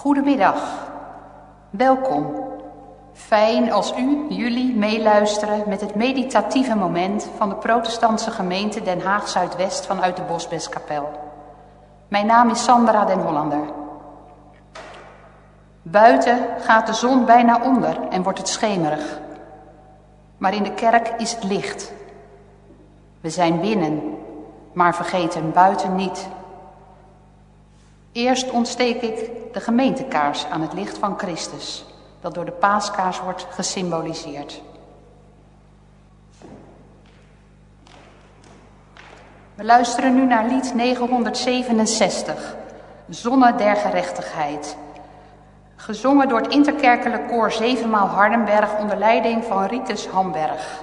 Goedemiddag, welkom. Fijn als jullie meeluisteren met het meditatieve moment van de protestantse gemeente Den Haag Zuidwest vanuit de Bosbeskapel. Mijn naam is Sandra den Hollander. Buiten gaat de zon bijna onder en wordt het schemerig. Maar in de kerk is het licht. We zijn binnen, maar vergeten buiten niet. Eerst ontsteek ik de gemeentekaars aan het licht van Christus, dat door de paaskaars wordt gesymboliseerd. We luisteren nu naar lied 967, Zonne der Gerechtigheid. Gezongen door het interkerkelijk koor 7maal Hardenberg onder leiding van Ritus Hamberg.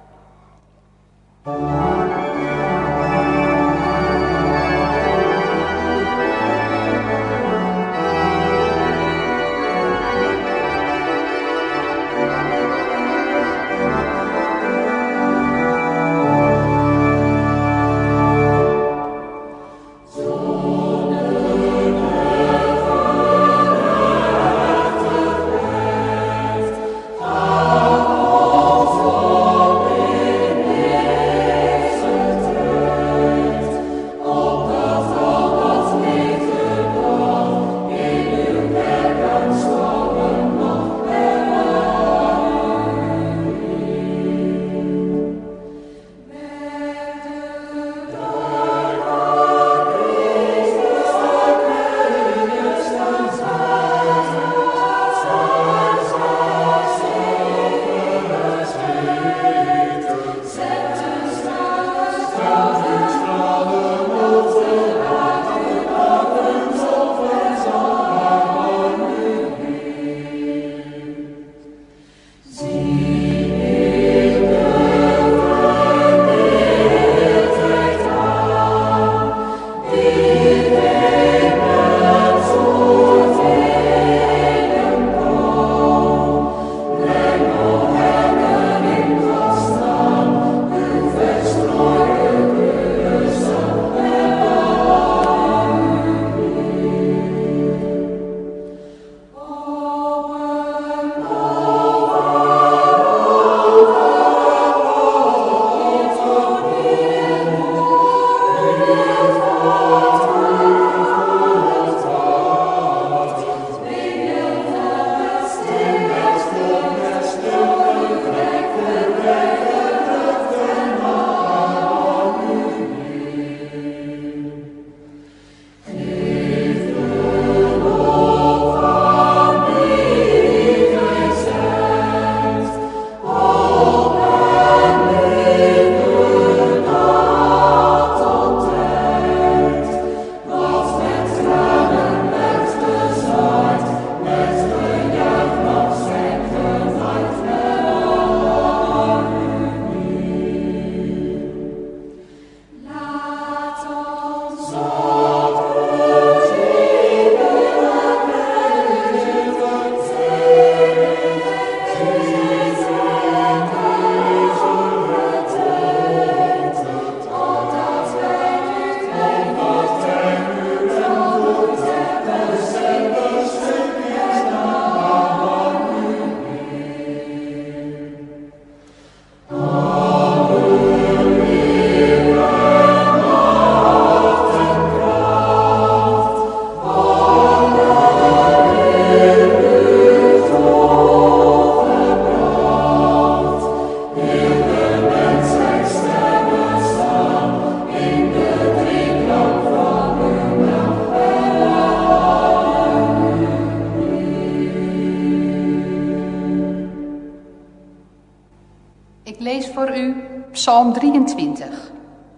Psalm 23,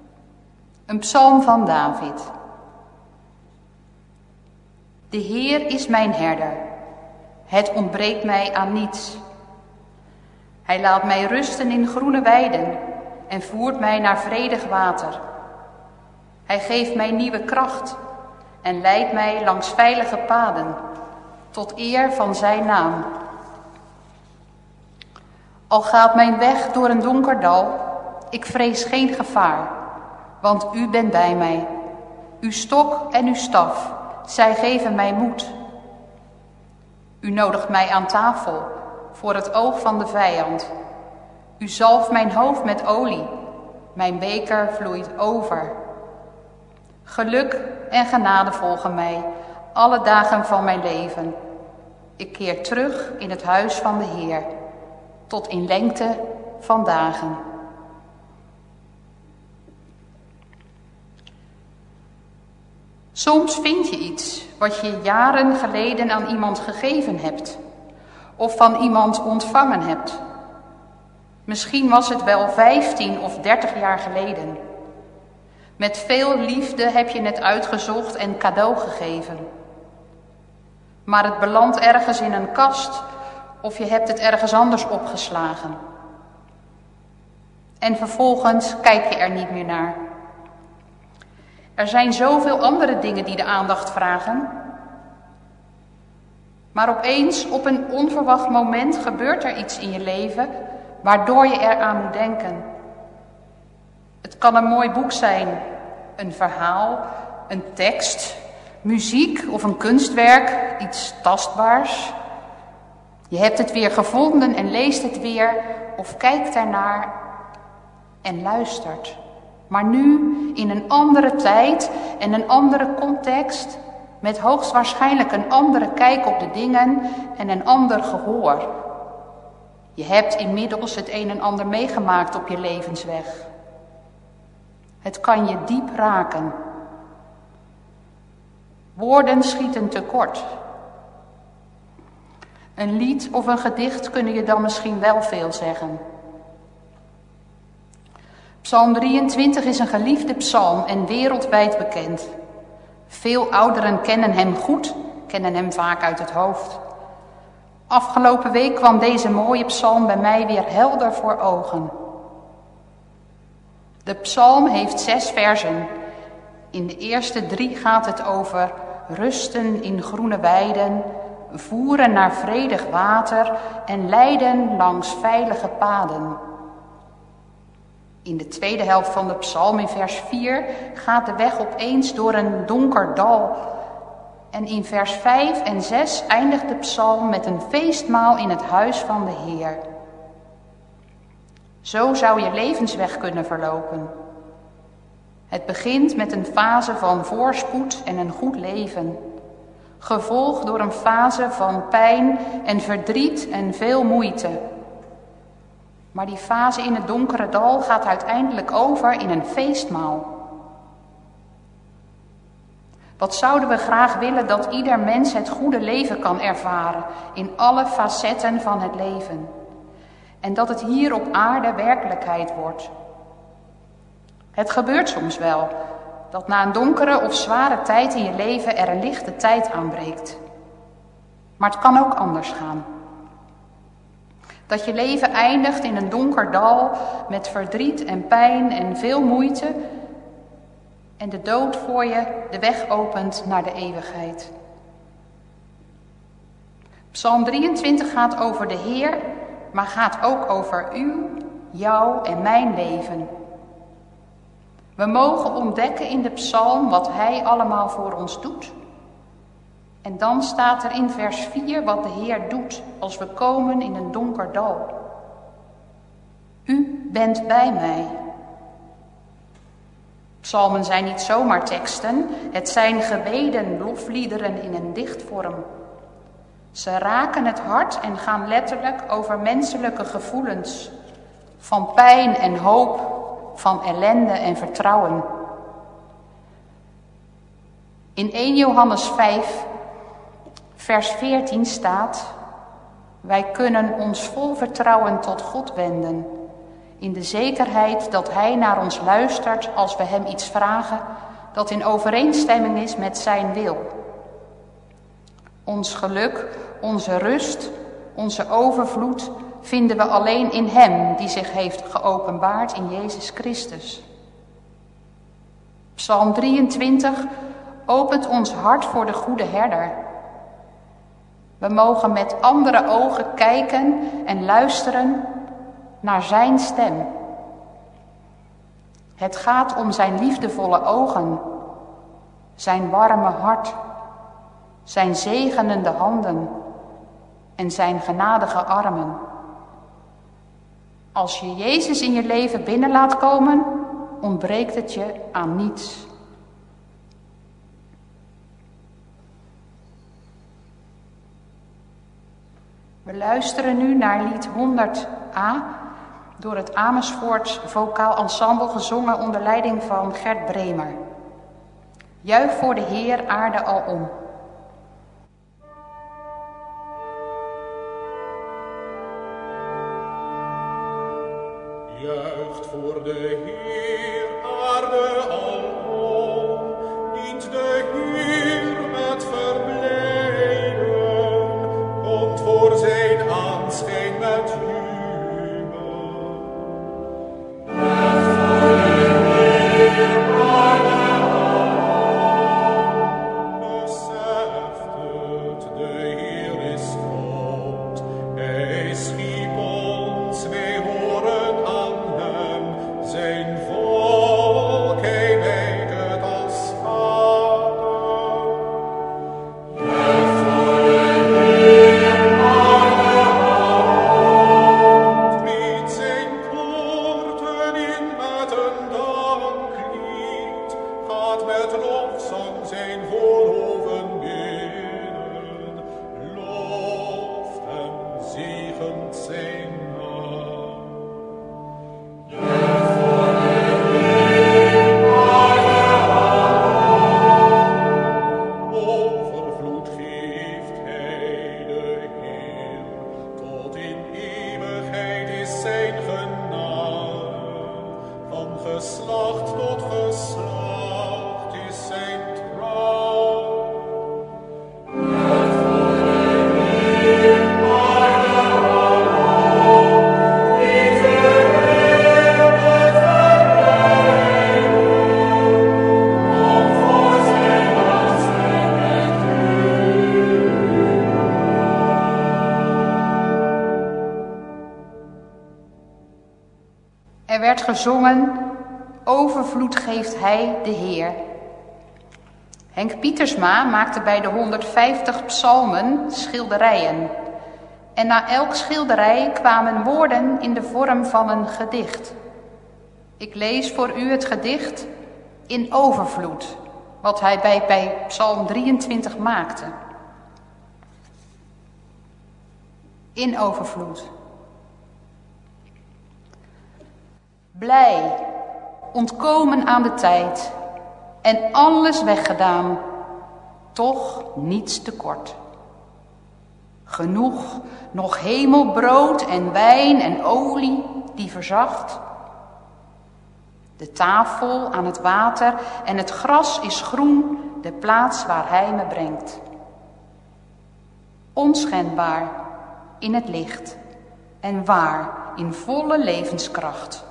een psalm van David. De Heer is mijn herder, het ontbreekt mij aan niets. Hij laat mij rusten in groene weiden en voert mij naar vredig water. Hij geeft mij nieuwe kracht en leidt mij langs veilige paden, tot eer van zijn naam. Al gaat mijn weg door een donker dal, ik vrees geen gevaar, want u bent bij mij. Uw stok en uw staf, zij geven mij moed. U nodigt mij aan tafel voor het oog van de vijand. U zalft mijn hoofd met olie. Mijn beker vloeit over. Geluk en genade volgen mij alle dagen van mijn leven. Ik keer terug in het huis van de Heer, tot in lengte van dagen. Soms vind je iets wat je jaren geleden aan iemand gegeven hebt, of van iemand ontvangen hebt. Misschien was het wel 15 of 30 jaar geleden. Met veel liefde heb je het uitgezocht en cadeau gegeven. Maar het belandt ergens in een kast of je hebt het ergens anders opgeslagen. En vervolgens kijk je er niet meer naar. Er zijn zoveel andere dingen die de aandacht vragen. Maar opeens, op een onverwacht moment, gebeurt er iets in je leven waardoor je eraan moet denken. Het kan een mooi boek zijn, een verhaal, een tekst, muziek of een kunstwerk, iets tastbaars. Je hebt het weer gevonden en leest het weer of kijkt ernaar en luistert. Maar nu in een andere tijd en een andere context, met hoogstwaarschijnlijk een andere kijk op de dingen en een ander gehoor. Je hebt inmiddels het een en ander meegemaakt op je levensweg. Het kan je diep raken. Woorden schieten tekort. Een lied of een gedicht kunnen je dan misschien wel veel zeggen. Psalm 23 is een geliefde psalm en wereldwijd bekend. Veel ouderen kennen hem goed, kennen hem vaak uit het hoofd. Afgelopen week kwam deze mooie psalm bij mij weer helder voor ogen. De psalm heeft 6 versen. In de eerste 3 gaat het over rusten in groene weiden, voeren naar vredig water en leiden langs veilige paden. In de tweede helft van de psalm, in vers 4, gaat de weg opeens door een donker dal. En in vers 5 en 6 eindigt de psalm met een feestmaal in het huis van de Heer. Zo zou je levensweg kunnen verlopen. Het begint met een fase van voorspoed en een goed leven, gevolgd door een fase van pijn en verdriet en veel moeite. Maar die fase in het donkere dal gaat uiteindelijk over in een feestmaal. Wat zouden we graag willen dat ieder mens het goede leven kan ervaren in alle facetten van het leven. En dat het hier op aarde werkelijkheid wordt. Het gebeurt soms wel dat na een donkere of zware tijd in je leven er een lichte tijd aanbreekt. Maar het kan ook anders gaan. Dat je leven eindigt in een donker dal met verdriet en pijn en veel moeite en de dood voor je de weg opent naar de eeuwigheid. Psalm 23 gaat over de Heer, maar gaat ook over u, jou en mijn leven. We mogen ontdekken in de psalm wat Hij allemaal voor ons doet. En dan staat er in vers 4 wat de Heer doet als we komen in een donker dal. U bent bij mij. Psalmen zijn niet zomaar teksten, het zijn gebeden, lofliederen in een dichtvorm. Ze raken het hart en gaan letterlijk over menselijke gevoelens, van pijn en hoop, van ellende en vertrouwen. In 1 Johannes 5, vers 14 staat: wij kunnen ons vol vertrouwen tot God wenden, in de zekerheid dat Hij naar ons luistert als we Hem iets vragen dat in overeenstemming is met Zijn wil. Ons geluk, onze rust, onze overvloed vinden we alleen in Hem die zich heeft geopenbaard in Jezus Christus. Psalm 23 opent ons hart voor de goede herder. We mogen met andere ogen kijken en luisteren naar zijn stem. Het gaat om zijn liefdevolle ogen, zijn warme hart, zijn zegenende handen, en zijn genadige armen. Als je Jezus in je leven binnen laat komen, ontbreekt het je aan niets. We luisteren nu naar lied 100a, door het Amersfoorts Vocaal Ensemble gezongen onder leiding van Gert Bremer. Juich voor de Heer, aarde alom. Juicht voor de Heer, aarde alom, dient de Heer met verblijden, komt voor zijn aanschijn met jubel. Juicht voor de Heer, aarde alom, beseft het, de Heer is God, hij schiep ons, wij horen aan hem, zijn volk, hij wijdt het als vader. Juich voor de Heer, aarde alom, treedt zijn poorten in met een danklied, gaat met lofzang zijn voorhoven binnen, loft hem, zegent zijn naam. Juich voor de Heer, aarde alom, overvloed geeft hij de Heer, tot in eeuwigheid is zijn genade, van geslacht tot geslacht is zijn trouw. Juich voor de Heer, aarde alom, die verheerlijk verblijden, om voor zijn aanschijn met Er werd gezongen, overvloed geeft hij de Heer. Henk Pietersma maakte bij de 150 psalmen schilderijen. En na elk schilderij kwamen woorden in de vorm van een gedicht. Ik lees voor u het gedicht In overvloed, wat hij bij psalm 23 maakte. In overvloed. Blij, ontkomen aan de tijd en alles weggedaan, toch niets tekort. Genoeg, nog hemelbrood en wijn en olie die verzacht. De tafel aan het water en het gras is groen, de plaats waar hij me brengt. Onschendbaar in het licht en waar in volle levenskracht.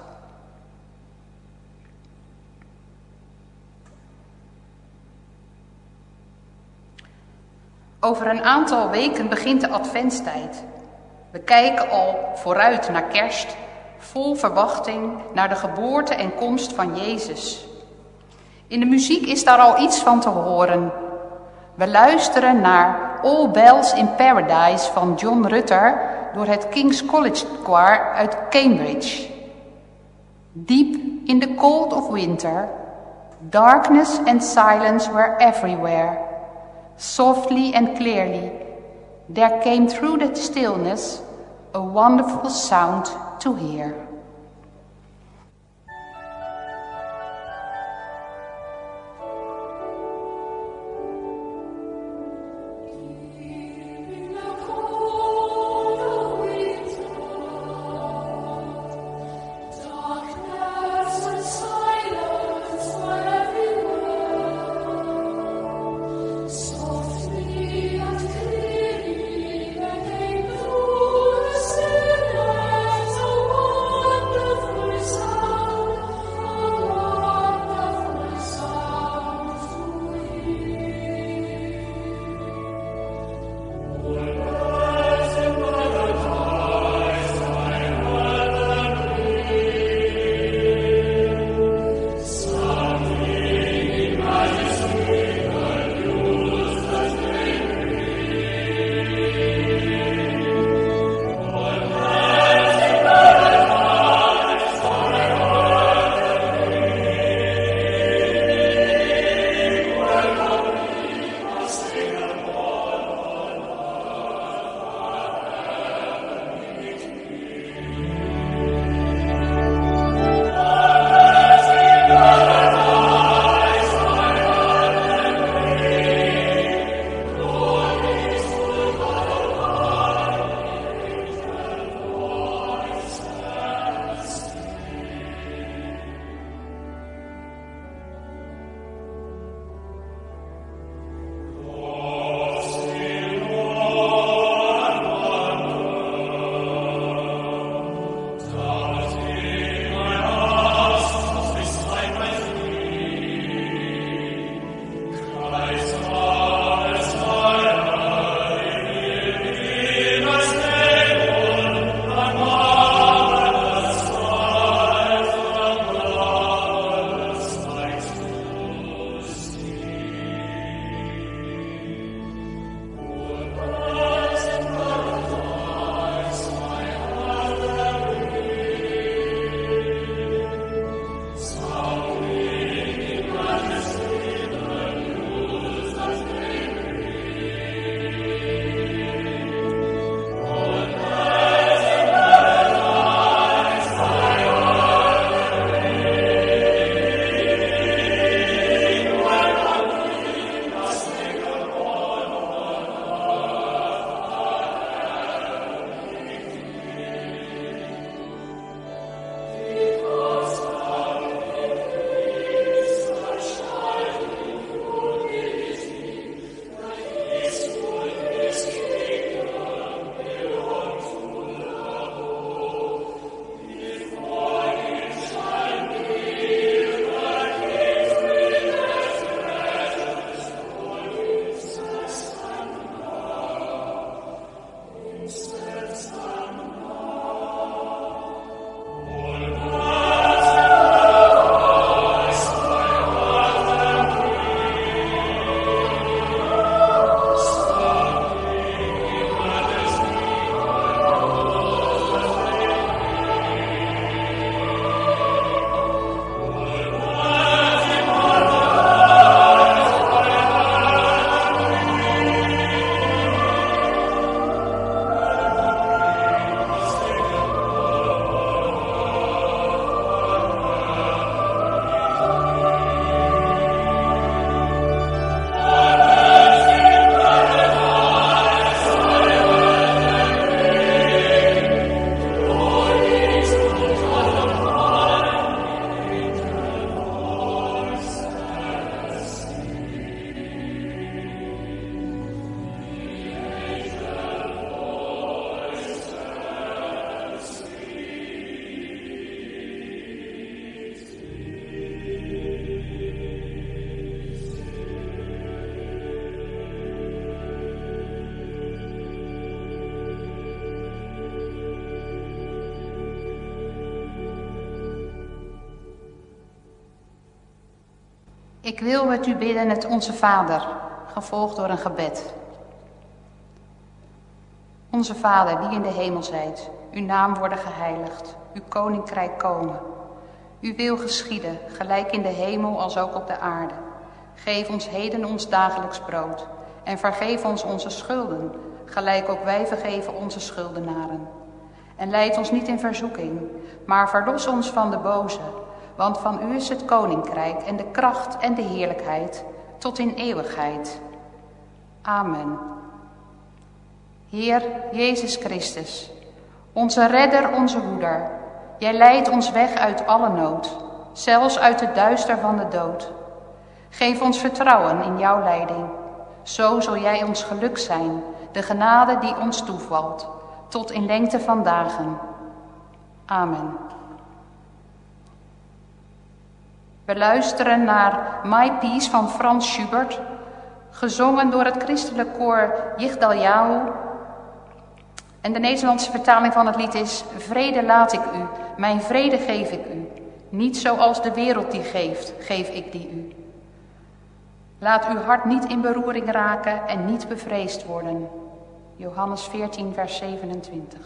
Over een aantal weken begint de adventstijd. We kijken al vooruit naar kerst, vol verwachting naar de geboorte en komst van Jezus. In de muziek is daar al iets van te horen. We luisteren naar All Bells in Paradise van John Rutter door het King's College Choir uit Cambridge. Deep in the cold of winter, darkness and silence were everywhere. Softly and clearly, there came through the stillness a wonderful sound to hear. Softly and clearly, there came through the stillness a wonderful Ik wil met u bidden het Onze Vader, gevolgd door een gebed. Onze Vader, die in de hemel zijt, uw naam worden geheiligd, uw koninkrijk komen. Uw wil geschieden, gelijk in de hemel als ook op de aarde. Geef ons heden ons dagelijks brood en vergeef ons onze schulden, gelijk ook wij vergeven onze schuldenaren. En leid ons niet in verzoeking, maar verlos ons van de boze, want van u is het koninkrijk en de kracht en de heerlijkheid tot in eeuwigheid. Amen. Heer Jezus Christus, onze redder, onze hoeder, jij leidt ons weg uit alle nood, zelfs uit het duister van de dood. Geef ons vertrouwen in jouw leiding, zo zul jij ons geluk zijn, de genade die ons toevalt, tot in lengte van dagen. Amen. We luisteren naar My Peace van Frans Schubert, gezongen door het christelijk koor Yigdal Yahu. En de Nederlandse vertaling van het lied is: vrede laat ik u, mijn vrede geef ik u. Niet zoals de wereld die geeft, geef ik die u. Laat uw hart niet in beroering raken en niet bevreesd worden. Johannes 14, vers 27.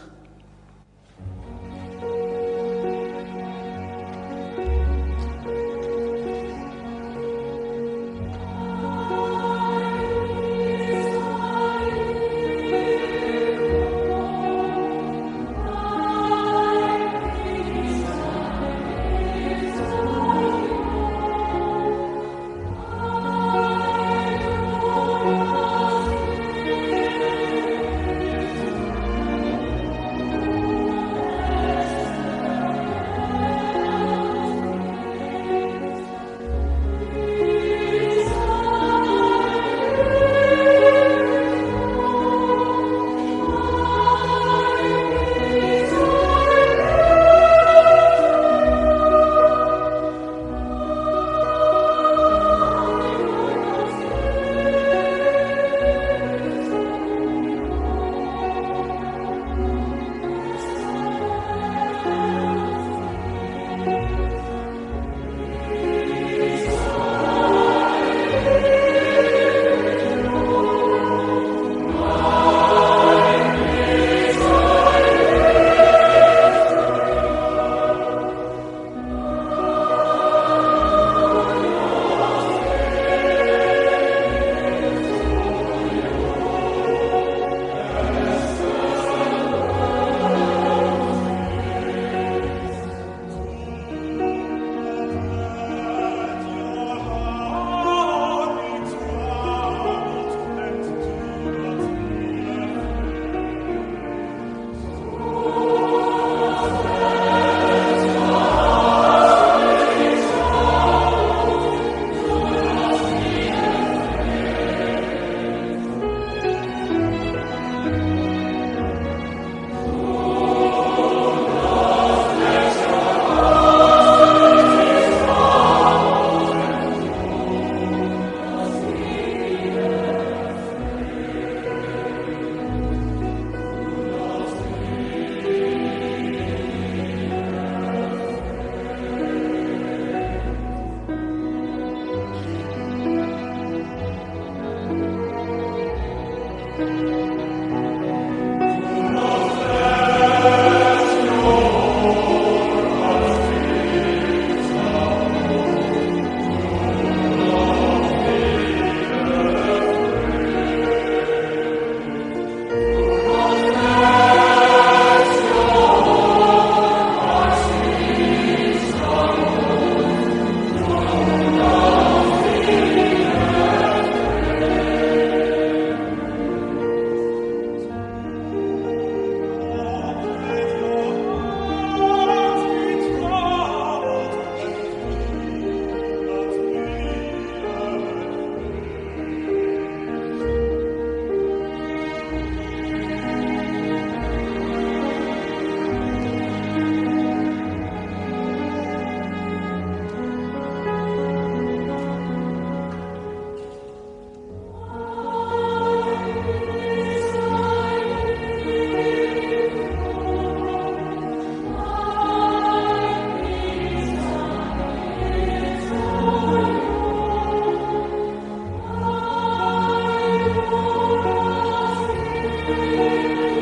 Amen.